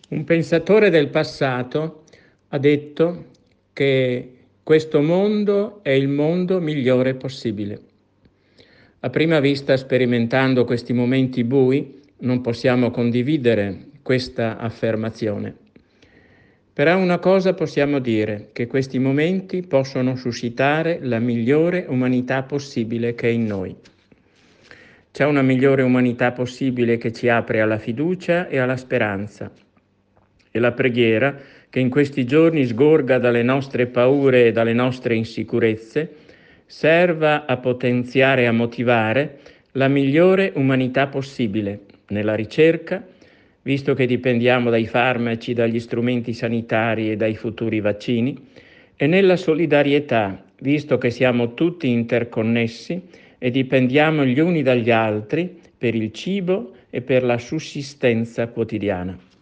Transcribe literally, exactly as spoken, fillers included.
Un pensatore del passato ha detto che questo mondo è il mondo migliore possibile. A prima vista, sperimentando questi momenti bui, non possiamo condividere questa affermazione. Però una cosa possiamo dire, che questi momenti possono suscitare la migliore umanità possibile che è in noi. C'è una migliore umanità possibile che ci apre alla fiducia e alla speranza. E la preghiera, che in questi giorni sgorga dalle nostre paure e dalle nostre insicurezze, serva a potenziare e a motivare la migliore umanità possibile nella ricerca, visto che dipendiamo dai farmaci, dagli strumenti sanitari e dai futuri vaccini, e nella solidarietà, visto che siamo tutti interconnessi e dipendiamo gli uni dagli altri per il cibo e per la sussistenza quotidiana.